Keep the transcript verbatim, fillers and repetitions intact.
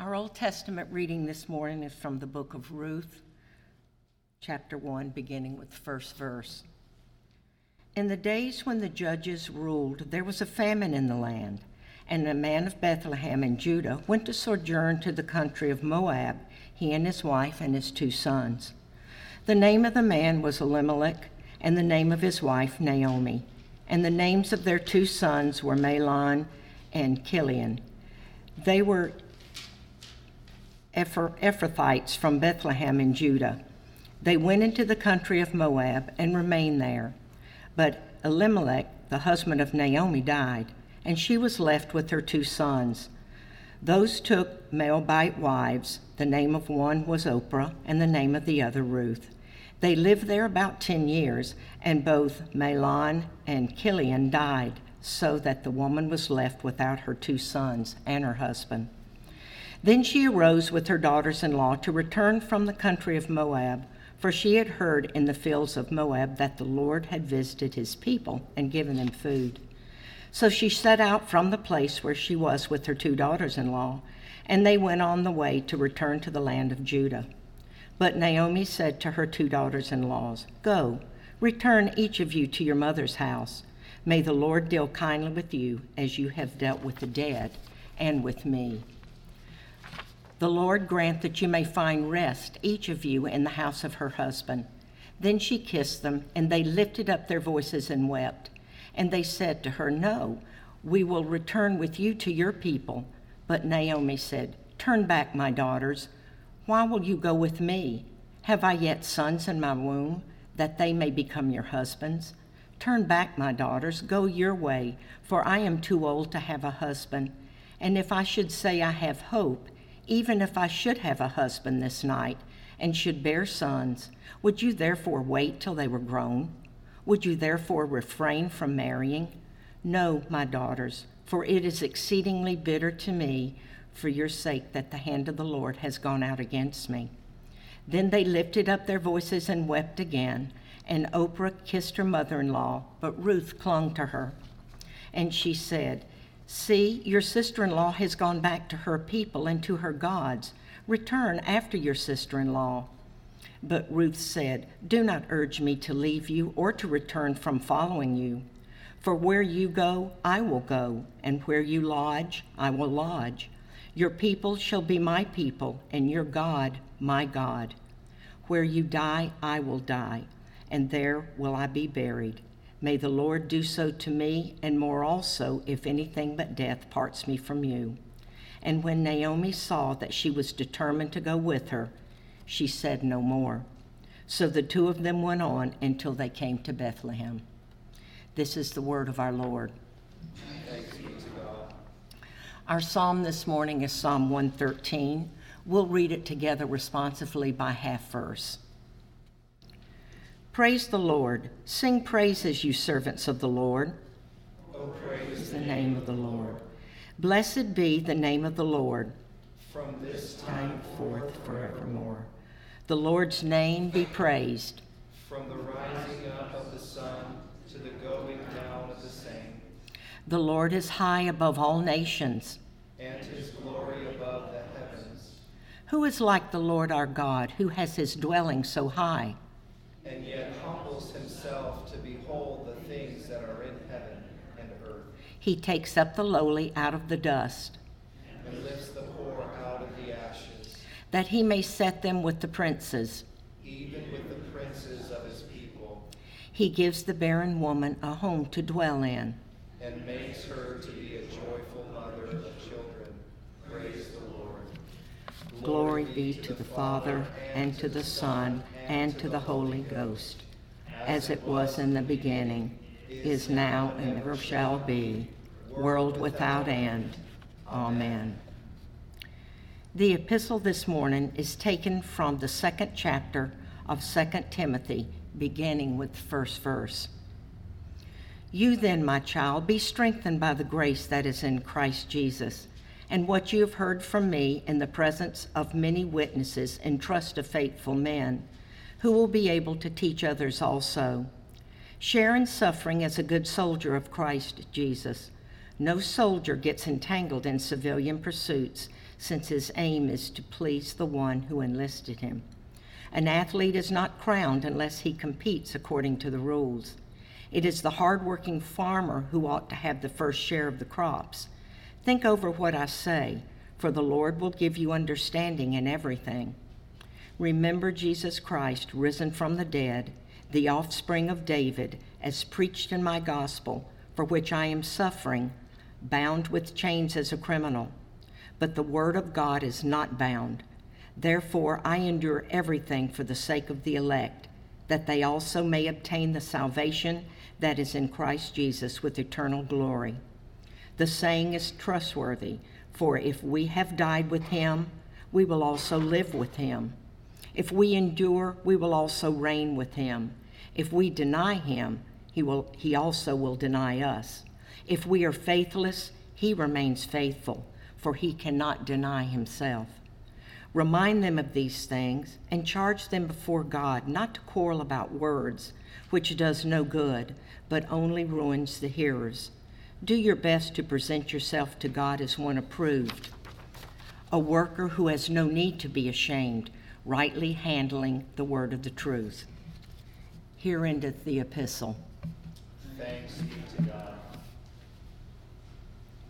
Our Old Testament reading this morning is from the book of Ruth, chapter one, beginning with the first verse. In the days when the judges ruled, there was a famine in the land, and a man of Bethlehem in Judah went to sojourn to the country of Moab, he and his wife and his two sons. The name of the man was Elimelech, and the name of his wife Naomi, and the names of their two sons were Mahlon and Chilion. They were Ephrathites from Bethlehem in Judah. They went into the country of Moab and remained there. But Elimelech, the husband of Naomi, died, and she was left with her two sons. Those took Moabite wives. The name of one was Oprah, and the name of the other Ruth. They lived there about ten years, and both Mahlon and Chilion died, so that the woman was left without her two sons and her husband. Then she arose with her daughters-in-law to return from the country of Moab, for she had heard in the fields of Moab that the Lord had visited his people and given them food. So she set out from the place where she was with her two daughters-in-law, and they went on the way to return to the land of Judah. But Naomi said to her two daughters-in-laws, "Go, return each of you to your mother's house. May the Lord deal kindly with you as you have dealt with the dead and with me. The Lord grant that you may find rest, each of you, in the house of her husband." Then she kissed them, and they lifted up their voices and wept. And they said to her, "No, we will return with you to your people." But Naomi said, "Turn back, my daughters. Why will you go with me? Have I yet sons in my womb, that they may become your husbands? Turn back, my daughters, go your way, for I am too old to have a husband. And if I should say I have hope, even if I should have a husband this night and should bear sons, would you therefore wait till they were grown? Would you therefore refrain from marrying? No, my daughters, for it is exceedingly bitter to me for your sake that the hand of the Lord has gone out against me." Then they lifted up their voices and wept again, and Oprah kissed her mother-in-law, but Ruth clung to her. And she said, "See, your sister-in-law has gone back to her people and to her gods. Return after your sister-in-law." But Ruth said, "Do not urge me to leave you or to return from following you. For where you go, I will go, and where you lodge, I will lodge. Your people shall be my people, and your God, my God. Where you die, I will die, and there will I be buried. May the Lord do so to me, and more also, if anything but death parts me from you." And when Naomi saw that she was determined to go with her, she said no more. So the two of them went on until they came to Bethlehem. This is the word of our Lord. Thanks be to God. Our psalm this morning is Psalm one thirteen. We'll read it together responsively by half verse. Praise the Lord. Sing praises, you servants of the Lord. Oh, praise the name of the Lord. Blessed be the name of the Lord, from this time forth forevermore. The Lord's name be praised. From the rising up of the sun to the going down of the same. The Lord is high above all nations, and his glory above the heavens. Who is like the Lord our God, who has his dwelling so high? And yet humbles himself to behold the things that are in heaven and earth. He takes up the lowly out of the dust, and lifts the poor out of the ashes, that he may set them with the princes. even with the princes of his people. He gives the barren woman a home to dwell in, and makes her to be a joyful mother of children. Praise the Lord. Glory be to the Father, and to the Son, and to the Holy Ghost, as it was in the beginning, is now, and ever shall be, world without end. Amen. The epistle this morning is taken from the second chapter of Second Timothy, beginning with the first verse. You then, my child, be strengthened by the grace that is in Christ Jesus, and what you have heard from me in the presence of many witnesses, entrust to faithful men, who will be able to teach others also. Share in suffering as a good soldier of Christ Jesus. No soldier gets entangled in civilian pursuits, since his aim is to please the one who enlisted him. An athlete is not crowned unless he competes according to the rules. It is the hard-working farmer who ought to have the first share of the crops. Think over what I say, for the Lord will give you understanding in everything. Remember Jesus Christ, risen from the dead, the offspring of David, as preached in my gospel, for which I am suffering, bound with chains as a criminal. But the word of God is not bound. Therefore I endure everything for the sake of the elect, that they also may obtain the salvation that is in Christ Jesus with eternal glory. The saying is trustworthy, for if we have died with him, we will also live with him. If we endure, we will also reign with him. If we deny him, he will, he also will deny us. If we are faithless, he remains faithful, for he cannot deny himself. Remind them of these things and charge them before God not to quarrel about words, which does no good, but only ruins the hearers. Do your best to present yourself to God as one approved, a worker who has no need to be ashamed, rightly handling the word of the truth. Here endeth the epistle. Thanks be to God.